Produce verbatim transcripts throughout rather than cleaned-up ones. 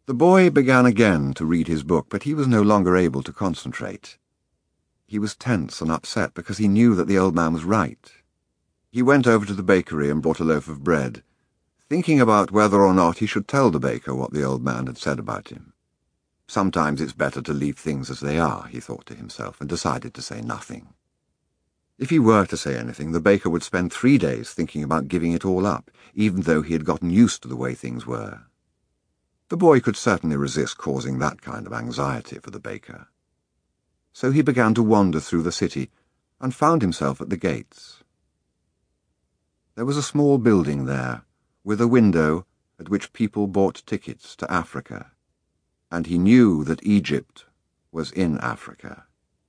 The boy began again to read his book, but he was no longer able to concentrate. He was tense and upset because he knew that the old man was right. He went over to the bakery and bought a loaf of bread, thinking about whether or not he should tell the baker what the old man had said about him. Sometimes it's better to leave things as they are, he thought to himself, and decided to say nothing. If he were to say anything, the baker would spend three days thinking about giving it all up, even though he had gotten used to the way things were. The boy could certainly resist causing that kind of anxiety for the baker. So he began to wander through the city and found himself at the gates. There was a small building there, with a window at which people bought tickets to Africa, and he knew that Egypt was in Africa.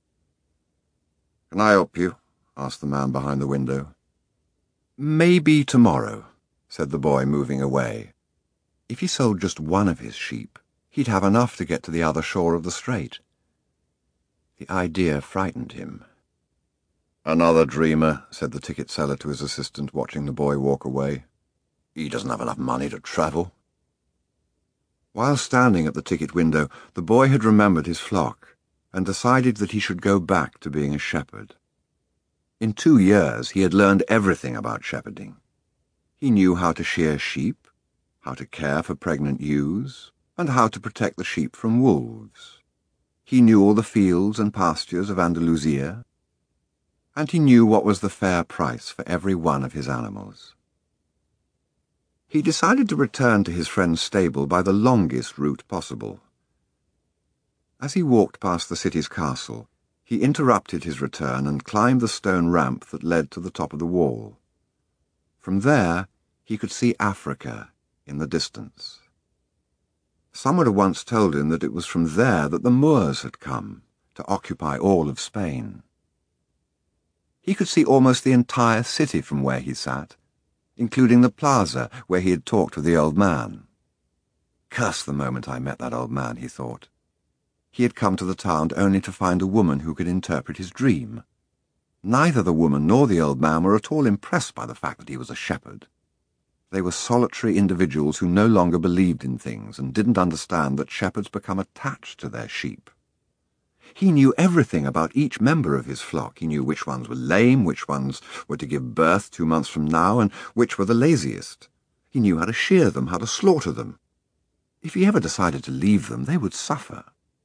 "Can I help you?" asked the man behind the window. "Maybe tomorrow," said the boy, moving away. If he sold just one of his sheep, he'd have enough to get to the other shore of the strait. The idea frightened him. "Another dreamer," said the ticket seller to his assistant, watching the boy walk away. "He doesn't have enough money to travel." While standing at the ticket window, the boy had remembered his flock and decided that he should go back to being a shepherd. In two years he had learned everything about shepherding. He knew how to shear sheep, how to care for pregnant ewes, and how to protect the sheep from wolves. He knew all the fields and pastures of Andalusia, and he knew what was the fair price for every one of his animals. He decided to return to his friend's stable by the longest route possible. As he walked past the city's castle, he interrupted his return and climbed the stone ramp that led to the top of the wall. From there, he could see Africa in the distance. Someone had once told him that it was from there that the Moors had come to occupy all of Spain. He could see almost the entire city from where he sat, including the plaza where he had talked with the old man. Curse the moment I met that old man, he thought. He had come to the town only to find a woman who could interpret his dream. Neither the woman nor the old man were at all impressed by the fact that he was a shepherd. They were solitary individuals who no longer believed in things and didn't understand that shepherds become attached to their sheep. He knew everything about each member of his flock. He knew which ones were lame, which ones were to give birth two months from now, and which were the laziest. He knew how to shear them, how to slaughter them. If he ever decided to leave them, they would suffer.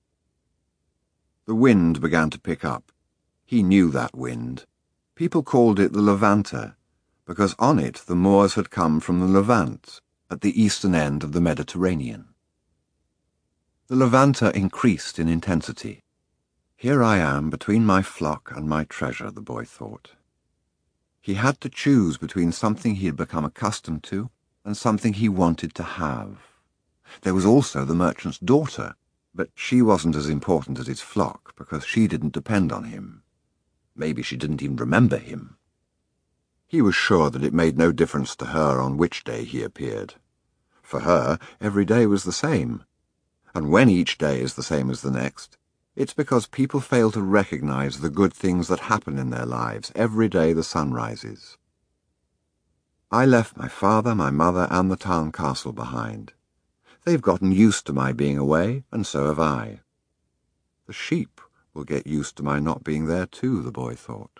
The wind began to pick up. He knew that wind. People called it the Levanter, because on it the Moors had come from the Levant, at the eastern end of the Mediterranean. The Levanter increased in intensity. Here I am, between my flock and my treasure, the boy thought. He had to choose between something he had become accustomed to and something he wanted to have. There was also the merchant's daughter, but she wasn't as important as his flock, because she didn't depend on him. Maybe she didn't even remember him. He was sure that it made no difference to her on which day he appeared. For her, every day was the same. And when each day is the same as the next, it's because people fail to recognize the good things that happen in their lives every day the sun rises. I left my father, my mother, and the town castle behind. They've gotten used to my being away, and so have I. The sheep will get used to my not being there too, the boy thought.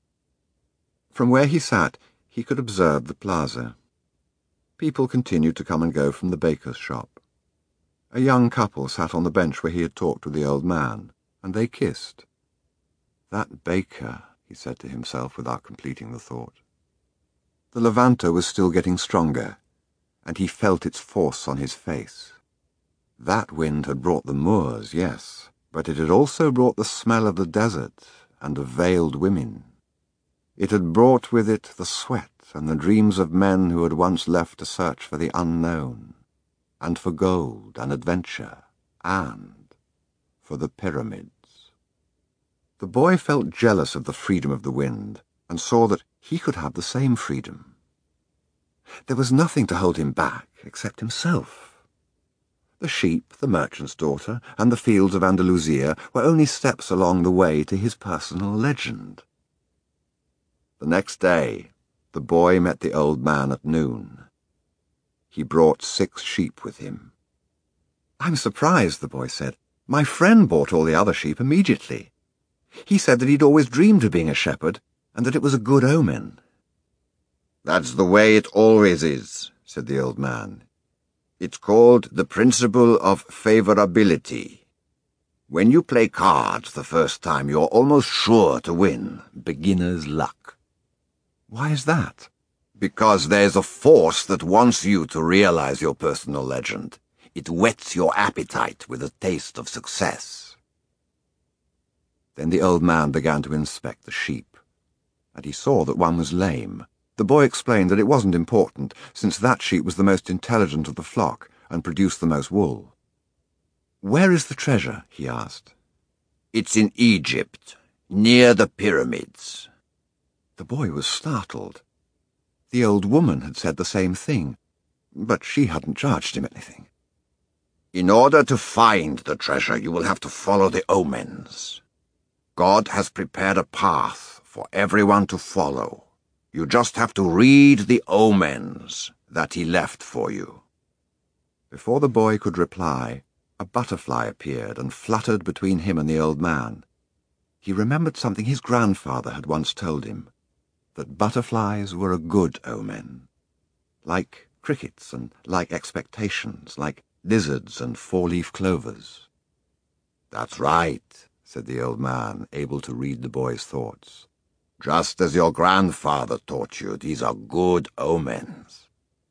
From where he sat, he could observe the plaza. People continued to come and go from the baker's shop. A young couple sat on the bench where he had talked with the old man, and they kissed. That baker, he said to himself without completing the thought. The Levanter was still getting stronger, and he felt its force on his face. That wind had brought the Moors, yes, but it had also brought the smell of the desert and of veiled women. It had brought with it the sweat and the dreams of men who had once left to search for the unknown, and for gold and adventure, and for the pyramids. The boy felt jealous of the freedom of the wind, and saw that he could have the same freedom. There was nothing to hold him back except himself. The sheep, the merchant's daughter, and the fields of Andalusia were only steps along the way to his personal legend. The next day, the boy met the old man at noon. He brought six sheep with him. I'm surprised, the boy said. My friend bought all the other sheep immediately. He said that he'd always dreamed of being a shepherd, and that it was a good omen. That's the way it always is, said the old man. It's called the principle of favorability. When you play cards the first time, you're almost sure to win. Beginner's luck. Why is that? Because there's a force that wants you to realize your personal legend. It whets your appetite with a taste of success. Then the old man began to inspect the sheep, and he saw that one was lame. The boy explained that it wasn't important, since that sheep was the most intelligent of the flock and produced the most wool. Where is the treasure? He asked. It's in Egypt, near the pyramids. The boy was startled. The old woman had said the same thing, but she hadn't charged him anything. In order to find the treasure, you will have to follow the omens. God has prepared a path for everyone to follow. You just have to read the omens that he left for you. Before the boy could reply, a butterfly appeared and fluttered between him and the old man. He remembered something his grandfather had once told him, that butterflies were a good omen, like crickets and like expectations, like lizards and four-leaf clovers. That's right, said the old man, able to read the boy's thoughts. Just as your grandfather taught you, these are good omens.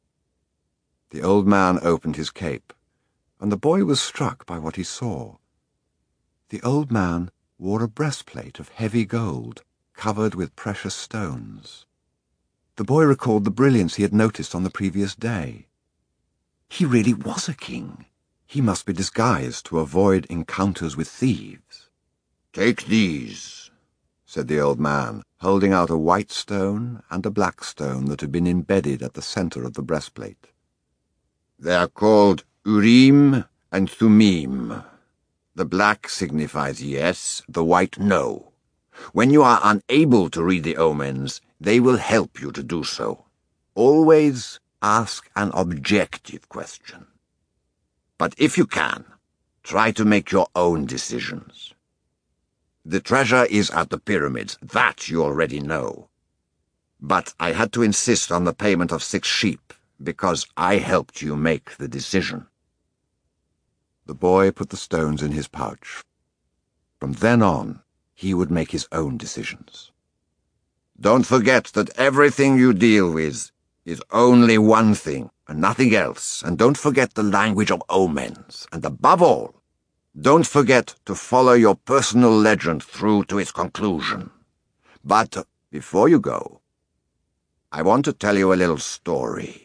The old man opened his cape, and the boy was struck by what he saw. The old man wore a breastplate of heavy gold, covered with precious stones. The boy recalled the brilliance he had noticed on the previous day. He really was a king. He must be disguised to avoid encounters with thieves. Take these, said the old man, holding out a white stone and a black stone that had been embedded at the center of the breastplate. They are called Urim and Thummim. The black signifies yes, the white no. When you are unable to read the omens, they will help you to do so. Always ask an objective question. But if you can, try to make your own decisions. The treasure is at the pyramids, that you already know. But I had to insist on the payment of six sheep, because I helped you make the decision. The boy put the stones in his pouch. From then on, he would make his own decisions. Don't forget that everything you deal with is only one thing and nothing else, and don't forget the language of omens, and above all, don't forget to follow your personal legend through to its conclusion. But before you go, I want to tell you a little story.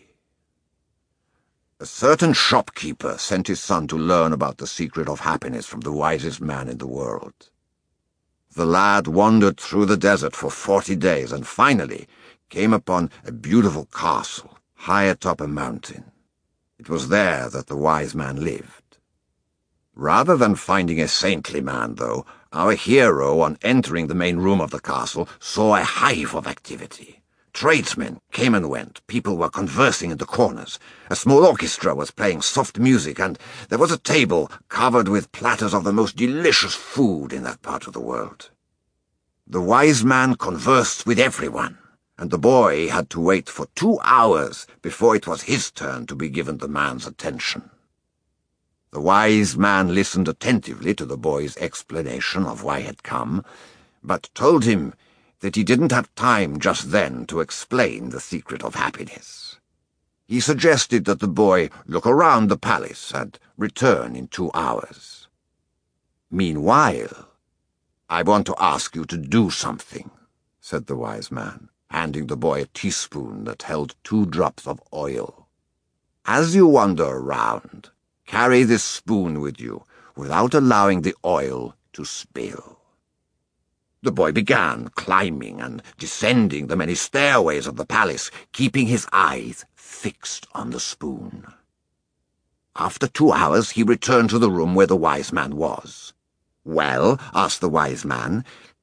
A certain shopkeeper sent his son to learn about the secret of happiness from the wisest man in the world. The lad wandered through the desert for forty days and finally came upon a beautiful castle high atop a mountain. It was there that the wise man lived. Rather than finding a saintly man, though, our hero, on entering the main room of the castle, saw a hive of activity. Tradesmen came and went, people were conversing in the corners, a small orchestra was playing soft music, and there was a table covered with platters of the most delicious food in that part of the world. The wise man conversed with everyone, and the boy had to wait for two hours before it was his turn to be given the man's attention. The wise man listened attentively to the boy's explanation of why he had come, but told him that he didn't have time just then to explain the secret of happiness. He suggested that the boy look around the palace and return in two hours. Meanwhile, I want to ask you to do something, said the wise man, handing the boy a teaspoon that held two drops of oil. As you wander around, carry this spoon with you without allowing the oil to spill. The boy began climbing and descending the many stairways of the palace, keeping his eyes fixed on the spoon. After two hours, he returned to the room where the wise man was. "Well," asked the wise man,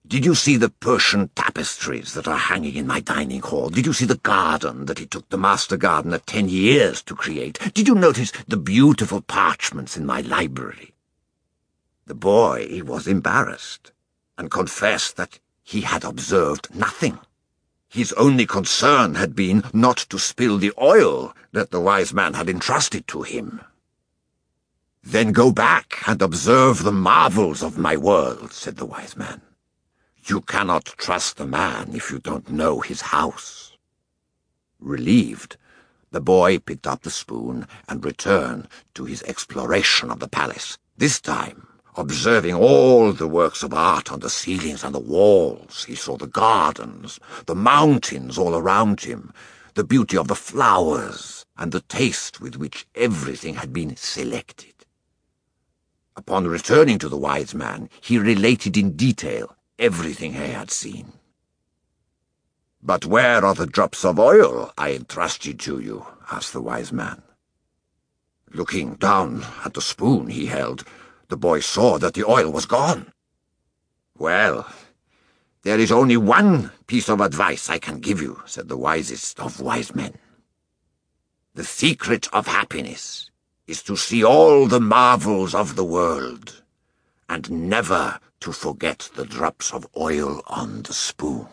Did you see the Persian tapestries that are hanging in my dining hall? Did you see the garden that it took the master gardener ten years to create? Did you notice the beautiful parchments in my library? The boy was embarrassed and confessed that he had observed nothing. His only concern had been not to spill the oil that the wise man had entrusted to him. "Then go back and observe the marvels of my world," said the wise man. "You cannot trust a man if you don't know his house." Relieved, the boy picked up the spoon and returned to his exploration of the palace, this time observing all the works of art on the ceilings and the walls. He saw the gardens, the mountains all around him, the beauty of the flowers, and the taste with which everything had been selected. Upon returning to the wise man, he related in detail everything he had seen. "But where are the drops of oil I entrusted to you?" asked the wise man. Looking down at the spoon he held, the boy saw that the oil was gone. "Well, there is only one piece of advice I can give you," said the wisest of wise men. "The secret of happiness is to see all the marvels of the world, and never to forget the drops of oil on the spoon."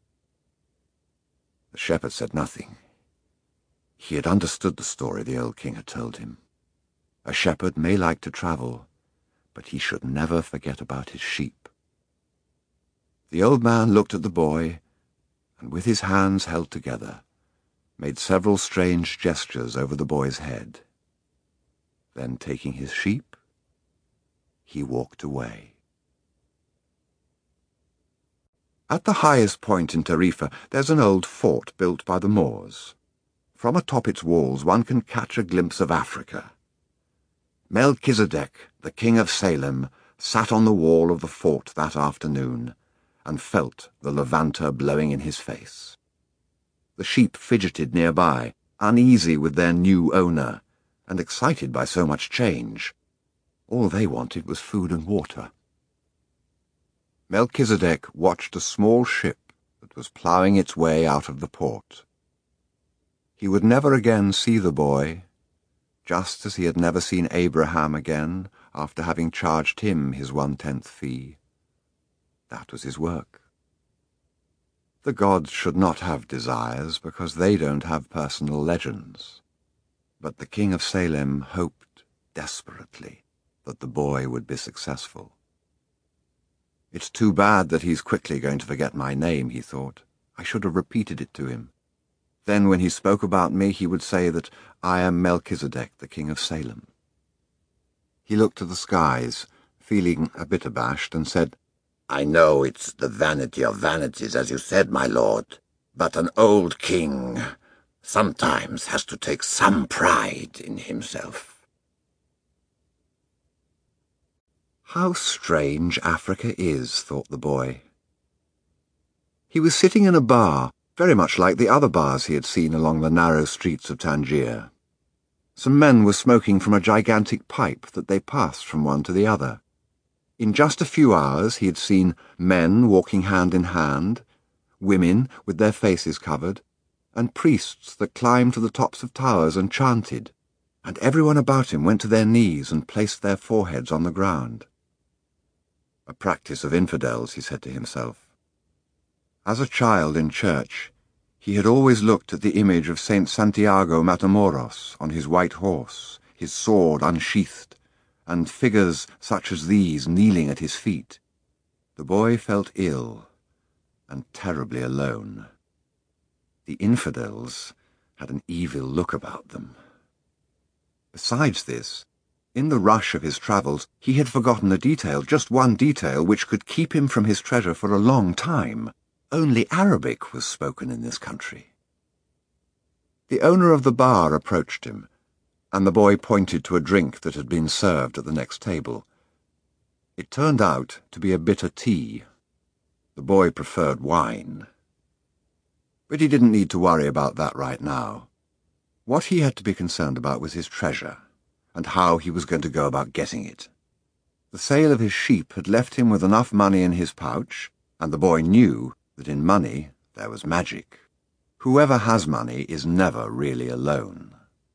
The shepherd said nothing. He had understood the story the old king had told him. A shepherd may like to travel, but he should never forget about his sheep. The old man looked at the boy, and with his hands held together, made several strange gestures over the boy's head. Then, taking his sheep, he walked away. At the highest point in Tarifa, there's an old fort built by the Moors. From atop its walls one can catch a glimpse of Africa. Melchizedek, the king of Salem, sat on the wall of the fort that afternoon and felt the Levanter blowing in his face. The sheep fidgeted nearby, uneasy with their new owner, and excited by so much change. All they wanted was food and water. Melchizedek watched a small ship that was ploughing its way out of the port. He would never again see the boy, just as he had never seen Abraham again after having charged him his one-tenth fee. That was his work. The gods should not have desires, because they don't have personal legends. But the king of Salem hoped desperately that the boy would be successful. "It's too bad that he's quickly going to forget my name," he thought. "I should have repeated it to him. Then when he spoke about me, he would say that I am Melchizedek, the king of Salem." He looked to the skies, feeling a bit abashed, and said, "I know it's the vanity of vanities, as you said, my lord, but an old king sometimes has to take some pride in himself." How strange Africa is, thought the boy. He was sitting in a bar, very much like the other bars he had seen along the narrow streets of Tangier. Some men were smoking from a gigantic pipe that they passed from one to the other. In just a few hours he had seen men walking hand in hand, women with their faces covered, and priests that climbed to the tops of towers and chanted, and everyone about him went to their knees and placed their foreheads on the ground. A practice of infidels, he said to himself. As a child in church, he had always looked at the image of Saint Santiago Matamoros on his white horse, his sword unsheathed, and figures such as these kneeling at his feet. The boy felt ill and terribly alone. The infidels had an evil look about them. Besides this, in the rush of his travels, he had forgotten a detail, just one detail, which could keep him from his treasure for a long time. Only Arabic was spoken in this country. The owner of the bar approached him, and the boy pointed to a drink that had been served at the next table. It turned out to be a bitter tea. The boy preferred wine. But he didn't need to worry about that right now. What he had to be concerned about was his treasure, and how he was going to go about getting it. The sale of his sheep had left him with enough money in his pouch, and the boy knew that in money there was magic. Whoever has money is never really alone.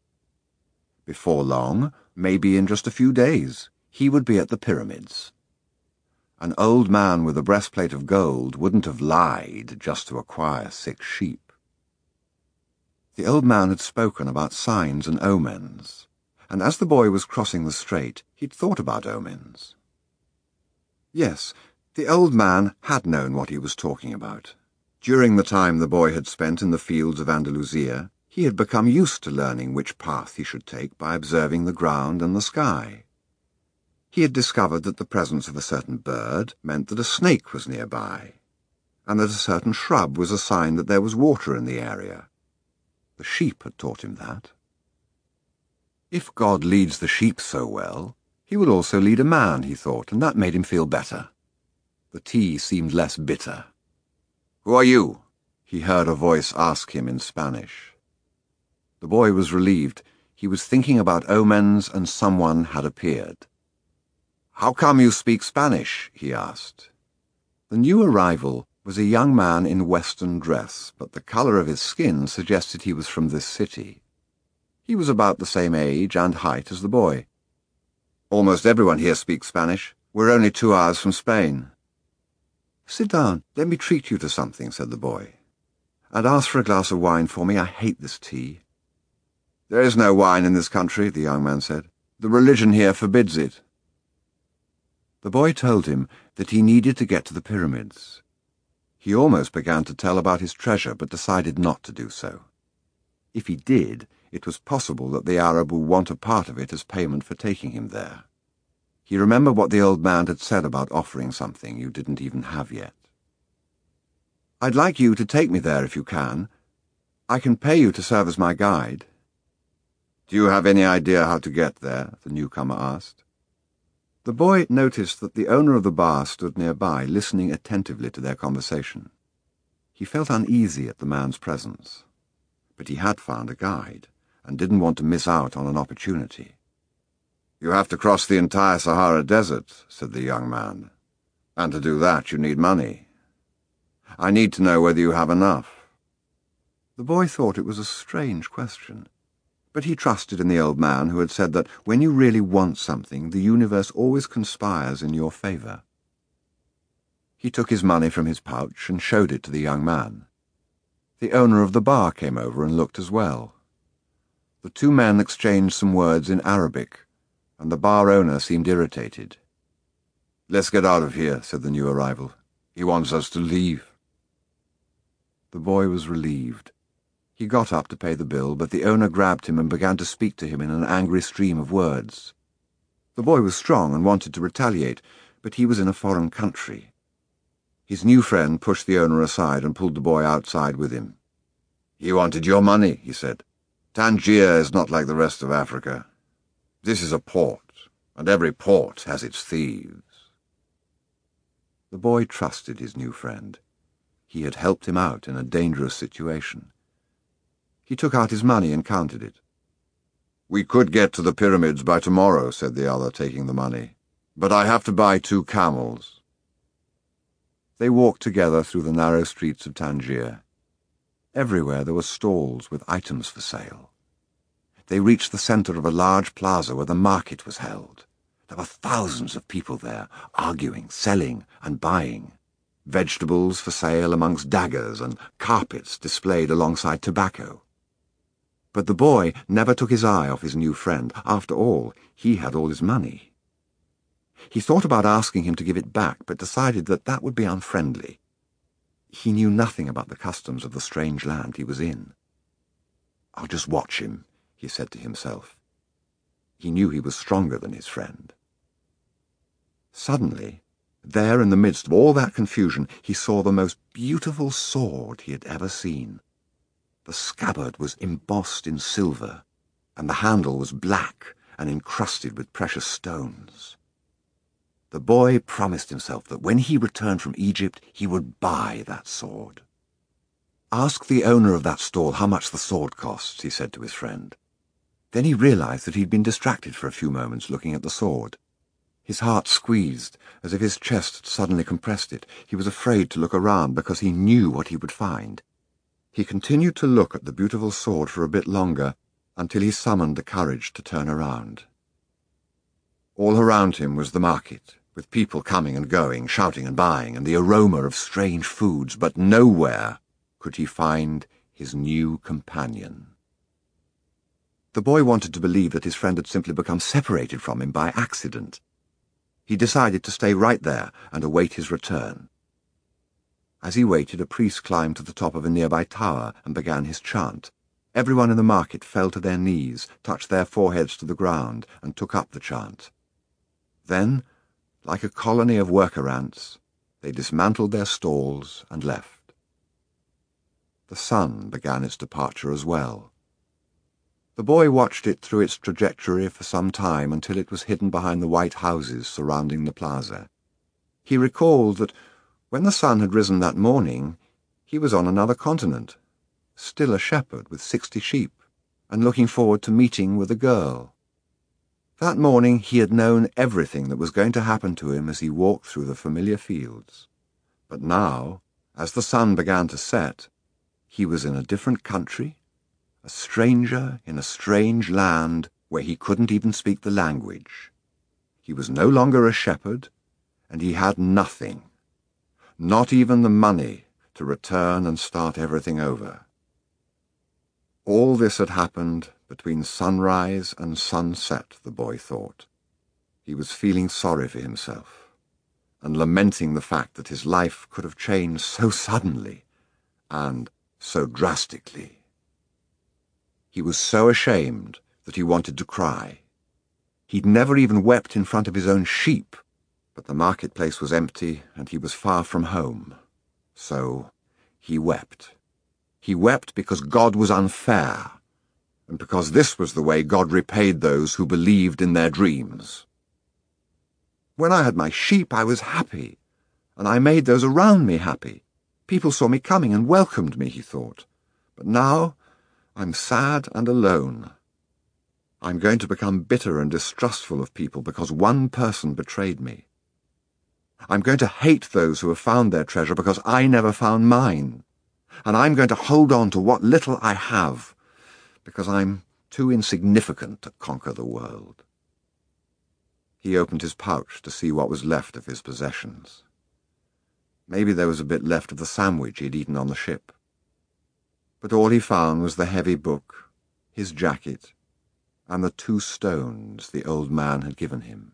Before long, maybe in just a few days, he would be at the pyramids. An old man with a breastplate of gold wouldn't have lied just to acquire six sheep. The old man had spoken about signs and omens, and as the boy was crossing the strait, he'd thought about omens. Yes, the old man had known what he was talking about. During the time the boy had spent in the fields of Andalusia, he had become used to learning which path he should take by observing the ground and the sky. He had discovered that the presence of a certain bird meant that a snake was nearby, and that a certain shrub was a sign that there was water in the area. The sheep had taught him that. If God leads the sheep so well, he would also lead a man, he thought, and that made him feel better. The tea seemed less bitter. "Who are you?" he heard a voice ask him in Spanish. The boy was relieved. He was thinking about omens, and someone had appeared. "How come you speak Spanish?" he asked. The new arrival was a young man in Western dress, but the colour of his skin suggested he was from this city. He was about the same age and height as the boy. "Almost everyone here speaks Spanish. We're only two hours from Spain." "Sit down, let me treat you to something," said the boy. "And ask for a glass of wine for me. I hate this tea." "There is no wine in this country," the young man said. "The religion here forbids it." The boy told him that he needed to get to the pyramids. He almost began to tell about his treasure, but decided not to do so. If he did, it was possible that the Arab would want a part of it as payment for taking him there. He remembered what the old man had said about offering something you didn't even have yet. "I'd like you to take me there if you can. I can pay you to serve as my guide." "Do you have any idea how to get there?" the newcomer asked. The boy noticed that the owner of the bar stood nearby, listening attentively to their conversation. He felt uneasy at the man's presence, but he had found a guide, and didn't want to miss out on an opportunity. "You have to cross the entire Sahara Desert," said the young man. "And to do that you need money. I need to know whether you have enough." The boy thought it was a strange question, but he trusted in the old man who had said that when you really want something, the universe always conspires in your favour. He took his money from his pouch and showed it to the young man. The owner of the bar came over and looked as well. The two men exchanged some words in Arabic, and the bar owner seemed irritated. "Let's get out of here," said the new arrival. "He wants us to leave." The boy was relieved. He got up to pay the bill, but the owner grabbed him and began to speak to him in an angry stream of words. The boy was strong and wanted to retaliate, but he was in a foreign country. His new friend pushed the owner aside and pulled the boy outside with him. "He wanted your money," he said. "Tangier is not like the rest of Africa. This is a port, and every port has its thieves." The boy trusted his new friend. He had helped him out in a dangerous situation. He took out his money and counted it. "We could get to the pyramids by tomorrow," said the other, taking the money. "But I have to buy two camels." They walked together through the narrow streets of Tangier. Everywhere there were stalls with items for sale. They reached the centre of a large plaza where the market was held. There were thousands of people there, arguing, selling, and buying. Vegetables for sale amongst daggers and carpets displayed alongside tobacco. But the boy never took his eye off his new friend. After all, he had all his money. He thought about asking him to give it back, but decided that that would be unfriendly. He knew nothing about the customs of the strange land he was in. "I'll just watch him," he said to himself. He knew he was stronger than his friend. Suddenly, there in the midst of all that confusion, he saw the most beautiful sword he had ever seen. The scabbard was embossed in silver, and the handle was black and encrusted with precious stones. The boy promised himself that when he returned from Egypt, he would buy that sword. "Ask the owner of that stall how much the sword costs," he said to his friend. Then he realized that he'd been distracted for a few moments looking at the sword. His heart squeezed, as if his chest had suddenly compressed it. He was afraid to look around because he knew what he would find. He continued to look at the beautiful sword for a bit longer, until he summoned the courage to turn around. All around him was the market, with people coming and going, shouting and buying, and the aroma of strange foods, but nowhere could he find his new companion. The boy wanted to believe that his friend had simply become separated from him by accident. He decided to stay right there and await his return. As he waited, a priest climbed to the top of a nearby tower and began his chant. Everyone in the market fell to their knees, touched their foreheads to the ground, and took up the chant. Then, like a colony of worker ants, they dismantled their stalls and left. The sun began its departure as well. The boy watched it through its trajectory for some time until it was hidden behind the white houses surrounding the plaza. He recalled that when the sun had risen that morning, he was on another continent, still a shepherd with sixty sheep, and looking forward to meeting with a girl. That morning he had known everything that was going to happen to him as he walked through the familiar fields. But now, as the sun began to set, he was in a different country, a stranger in a strange land where he couldn't even speak the language. He was no longer a shepherd, and he had nothing, not even the money to return and start everything over. All this had happened between sunrise and sunset, the boy thought. He was feeling sorry for himself, and lamenting the fact that his life could have changed so suddenly and so drastically. He was so ashamed that he wanted to cry. He'd never even wept in front of his own sheep, but the marketplace was empty and he was far from home. So he wept. He wept because God was unfair, and because this was the way God repaid those who believed in their dreams. When I had my sheep, I was happy, and I made those around me happy. People saw me coming and welcomed me, he thought. But now I'm sad and alone. I'm going to become bitter and distrustful of people because one person betrayed me. I'm going to hate those who have found their treasure because I never found mine. And I'm going to hold on to what little I have because I'm too insignificant to conquer the world. He opened his pouch to see what was left of his possessions. Maybe there was a bit left of the sandwich he'd eaten on the ship. But all he found was the heavy book, his jacket, and the two stones the old man had given him.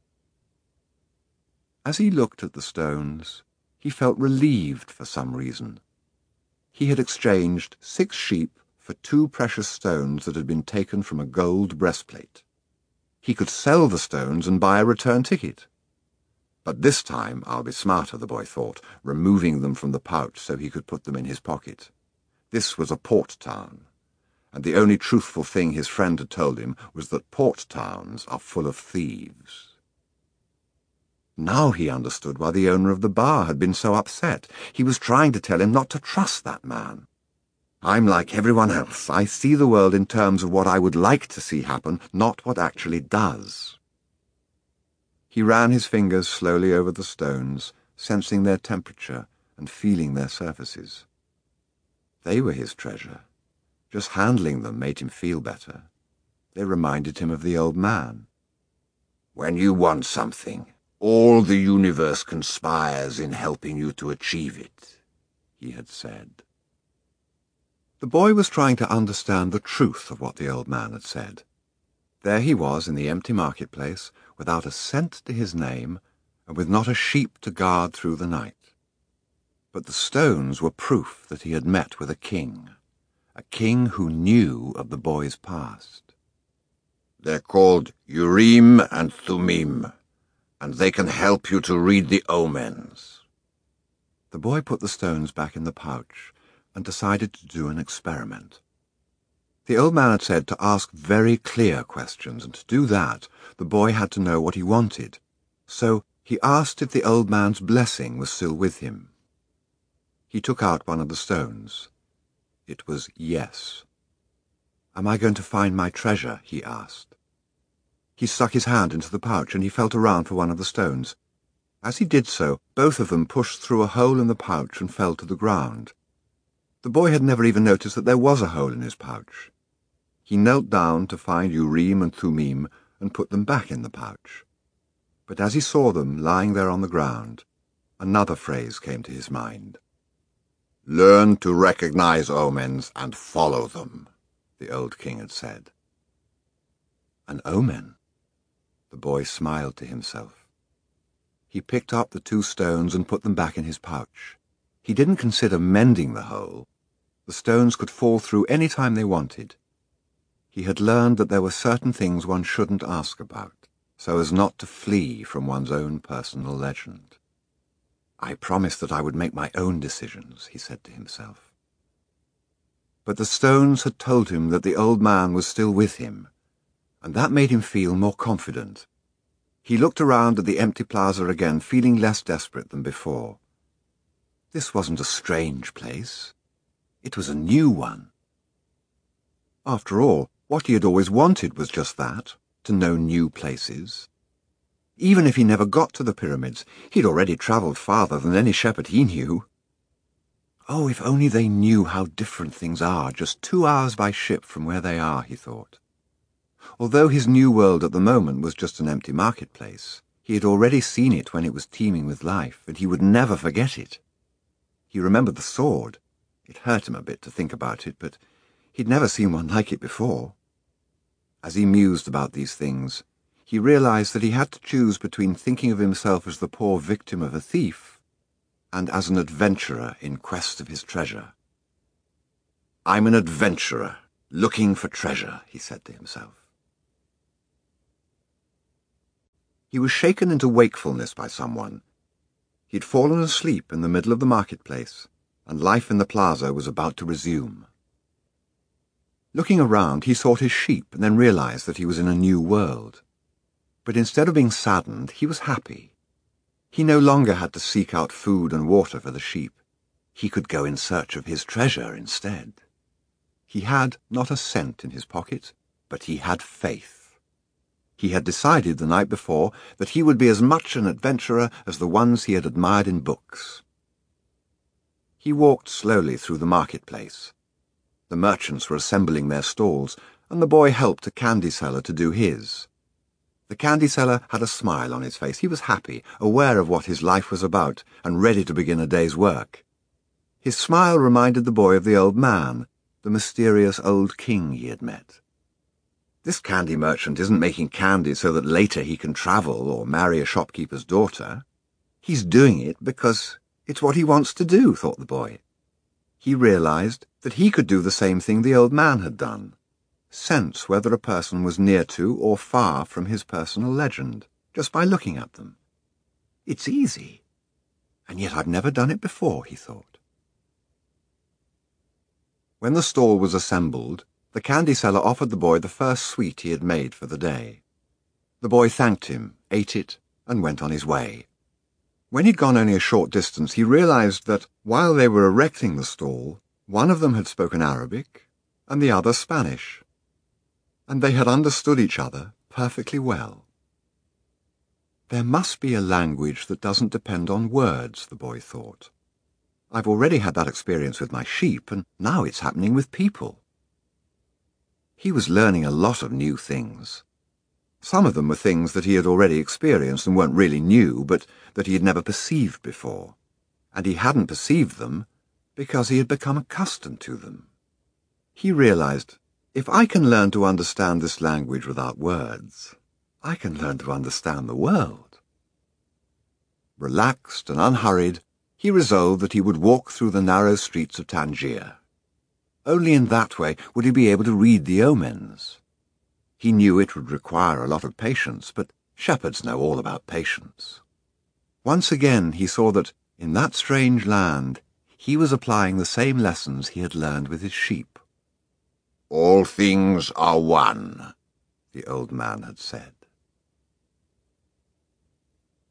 As he looked at the stones, he felt relieved for some reason. He had exchanged six sheep for two precious stones that had been taken from a gold breastplate. He could sell the stones and buy a return ticket. But this time I'll be smarter, the boy thought, removing them from the pouch so he could put them in his pocket. This was a port town, and the only truthful thing his friend had told him was that port towns are full of thieves. Now he understood why the owner of the bar had been so upset. He was trying to tell him not to trust that man. I'm like everyone else. I see the world in terms of what I would like to see happen, not what actually does. He ran his fingers slowly over the stones, sensing their temperature and feeling their surfaces. They were his treasure. Just handling them made him feel better. They reminded him of the old man. When you want something, all the universe conspires in helping you to achieve it, he had said. The boy was trying to understand the truth of what the old man had said. There he was in the empty marketplace, without a cent to his name, and with not a sheep to guard through the night. But the stones were proof that he had met with a king, a king who knew of the boy's past. They're called Urim and Thummim, and they can help you to read the omens. The boy put the stones back in the pouch and decided to do an experiment. The old man had said to ask very clear questions, and to do that, the boy had to know what he wanted. So he asked if the old man's blessing was still with him. He took out one of the stones. It was yes. Am I going to find my treasure? He asked. He stuck his hand into the pouch and he felt around for one of the stones. As he did so, both of them pushed through a hole in the pouch and fell to the ground. The boy had never even noticed that there was a hole in his pouch. He knelt down to find Urim and Thummim and put them back in the pouch. But as he saw them lying there on the ground, another phrase came to his mind. "Learn to recognize omens and follow them," the old king had said. An omen? The boy smiled to himself. He picked up the two stones and put them back in his pouch. He didn't consider mending the hole. The stones could fall through any time they wanted. He had learned that there were certain things one shouldn't ask about, so as not to flee from one's own personal legend. I promised that I would make my own decisions, he said to himself. But the stones had told him that the old man was still with him, and that made him feel more confident. He looked around at the empty plaza again, feeling less desperate than before. This wasn't a strange place. It was a new one. After all, what he had always wanted was just that, to know new places. Even if he never got to the pyramids, he'd already travelled farther than any shepherd he knew. Oh, if only they knew how different things are, just two hours by ship from where they are, he thought. Although his new world at the moment was just an empty marketplace, he had already seen it when it was teeming with life, and he would never forget it. He remembered the sword. It hurt him a bit to think about it, but he'd never seen one like it before. As he mused about these things, he realized that he had to choose between thinking of himself as the poor victim of a thief and as an adventurer in quest of his treasure. "I'm an adventurer, looking for treasure," he said to himself. He was shaken into wakefulness by someone. He'd fallen asleep in the middle of the marketplace, and life in the plaza was about to resume. Looking around, he sought his sheep and then realized that he was in a new world. But instead of being saddened, he was happy. He no longer had to seek out food and water for the sheep. He could go in search of his treasure instead. He had not a cent in his pocket, but he had faith. He had decided the night before that he would be as much an adventurer as the ones he had admired in books. He walked slowly through the marketplace. The merchants were assembling their stalls, and the boy helped a candy seller to do his. The candy seller had a smile on his face. He was happy, aware of what his life was about, and ready to begin a day's work. His smile reminded the boy of the old man, the mysterious old king he had met. This candy merchant isn't making candy so that later he can travel or marry a shopkeeper's daughter. He's doing it because it's what he wants to do, thought the boy. He realized that he could do the same thing the old man had done. Sense whether a person was near to or far from his personal legend, just by looking at them. It's easy. And yet I've never done it before, he thought. When the stall was assembled, the candy seller offered the boy the first sweet he had made for the day. The boy thanked him, ate it, and went on his way. When he'd gone only a short distance, he realized that, while they were erecting the stall, one of them had spoken Arabic and the other Spanish. And they had understood each other perfectly well. There must be a language that doesn't depend on words, the boy thought. I've already had that experience with my sheep, and now it's happening with people. He was learning a lot of new things. Some of them were things that he had already experienced and weren't really new, but that he had never perceived before. And he hadn't perceived them because he had become accustomed to them. He realized, if I can learn to understand this language without words, I can learn to understand the world. Relaxed and unhurried, he resolved that he would walk through the narrow streets of Tangier. Only in that way would he be able to read the omens. He knew it would require a lot of patience, but shepherds know all about patience. Once again he saw that, in that strange land, he was applying the same lessons he had learned with his sheep. "All things are one," the old man had said.